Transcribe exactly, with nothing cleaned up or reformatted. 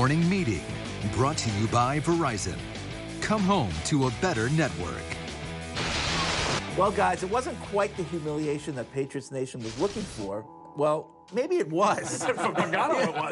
Morning Meeting, brought to you by Verizon. Come home to a better network. Well, guys, it wasn't quite the humiliation that Patriots Nation was looking for. Well, maybe it was. For Pagano, it was.